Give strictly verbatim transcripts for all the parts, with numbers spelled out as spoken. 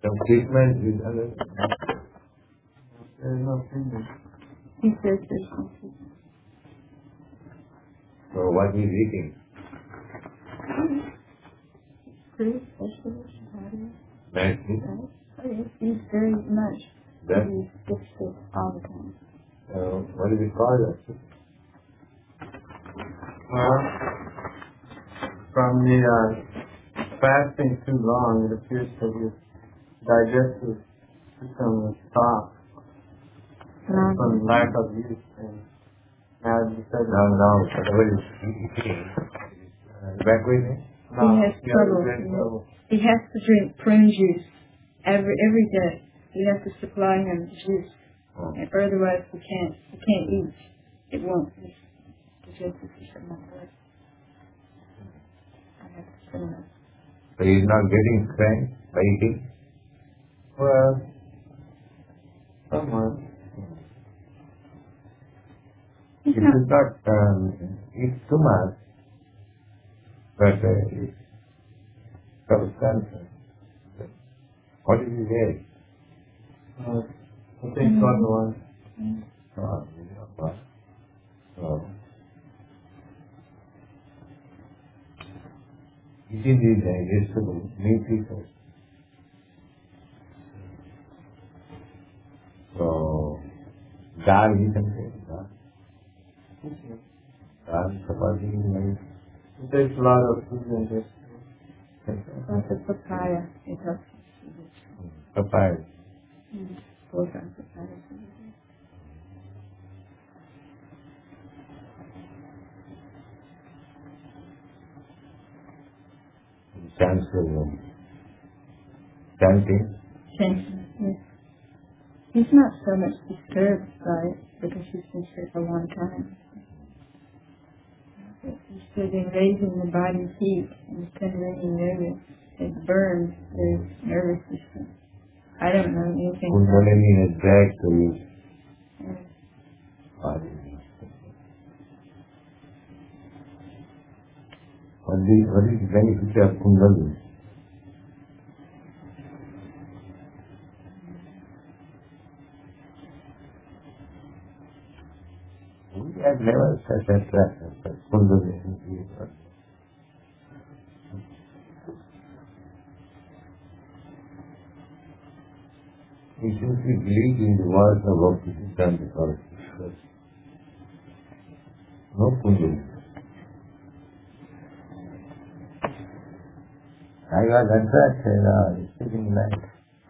Some treatment with other. There is no treatment. He says there's no treatment. So what is eating? Fruit, vegetables, water. Nice. Right? Oh yes, he eats very much. That? He skips it all the time. Uh, what is it called? Well, from the uh, fasting too long, it appears that his digestive system was stopped No. from lack of use. And now you said No, no, whatever is eating. Backward, no, He has he trouble. has trouble. He has to drink prune juice every every day. We have to supply him juice, oh. and otherwise he can't he can't eat. It won't. His digestive system won't work. I have to send him. So he is not getting strength by eating? Well, somewhat. It is not um, eat too much, but uh, it's substantial. What is his age? Uh, I think twenty-one. Oh, you know what? So, eating is digestible, meat eaters. So, dal you can take, dal. Dal, chapati, rice. It takes a lot of food and just That's a papaya. It helps. Papaya. Mm-hmm. Four grams of papaya. Chanting. Chanting. Chanting, yes. He's not so much disturbed by it because he's been sick a long time. But he's sitting raising the body's heat and it's generating nervous. It burns the nervous system. I don't know anything about Kundalini is back to his it. body. What is, what is the benefit of Kundalini? We have never such a practice as Kundalini. We simply believe in the words of what is done before us. No Kundalini. I was attracted, uh, sitting like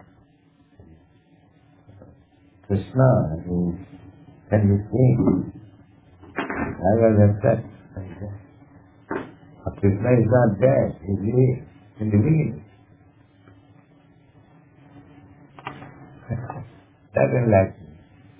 Krishna, I mean, can you see? I was attracted like that. But Krishna is not there, he is in the beginning. That enlightened me.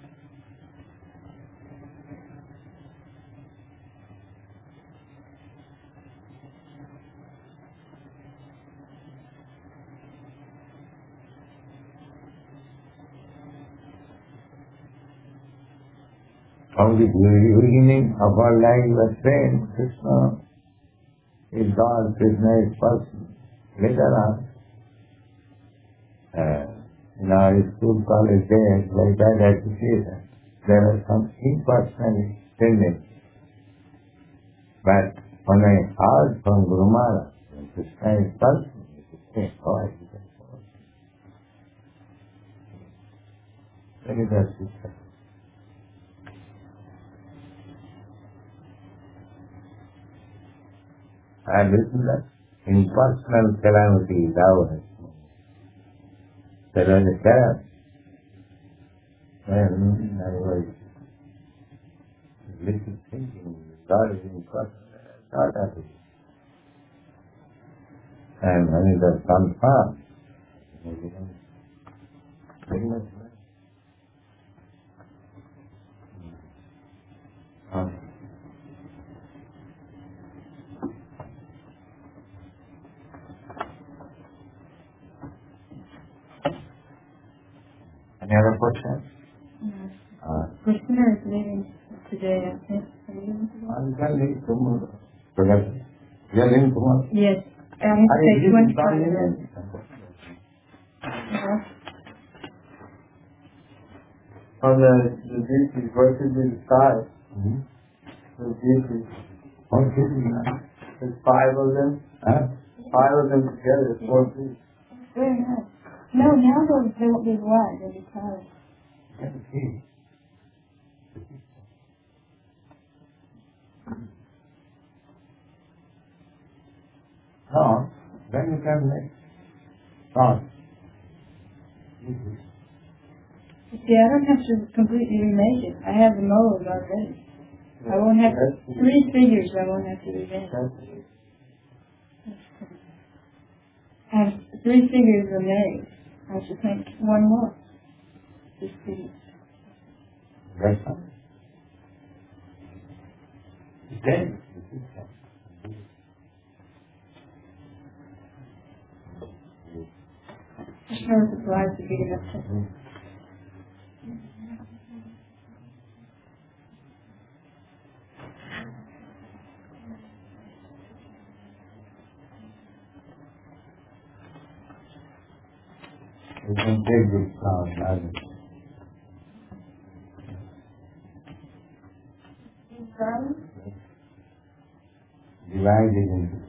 From the very beginning of our life, we are saying Krishna is God, Krishna is person. Later on, uh, in our school, college days, like that association, there are some impersonal tendencies. But when I heard from Guru Maharaj, Krishna is person, it is saying, oh, I see that. That is our sister. I have written that impersonal calamity is ours. There was a time when I was little thinking, God is impersonal, not happy. And when it has come fast, it becomes very much less. Uh, Any other questions? Yes. Uh, Krishna is leaving today, I think. Are you leaving today? I can leave tomorrow. Together. You are leaving tomorrow? Yes. I have to Are you take leaving twenty-five tomorrow? minutes. On the, the deities, what should be the size? Hmm? The deities. What should be that? There's five of them. Huh? Five of them together, four feet. Very nice. No, now those they won't be wide, they'll be taller. Let me see. No, then you can make thought. See, I don't have to completely remake it. I have the mold already. I won't have That's- three figures. I won't have to remake. that's- I have three figures are made. I should make one more. Just see. That's fine. Then, Power supplies to big enough to. you can take this cloud and divide it into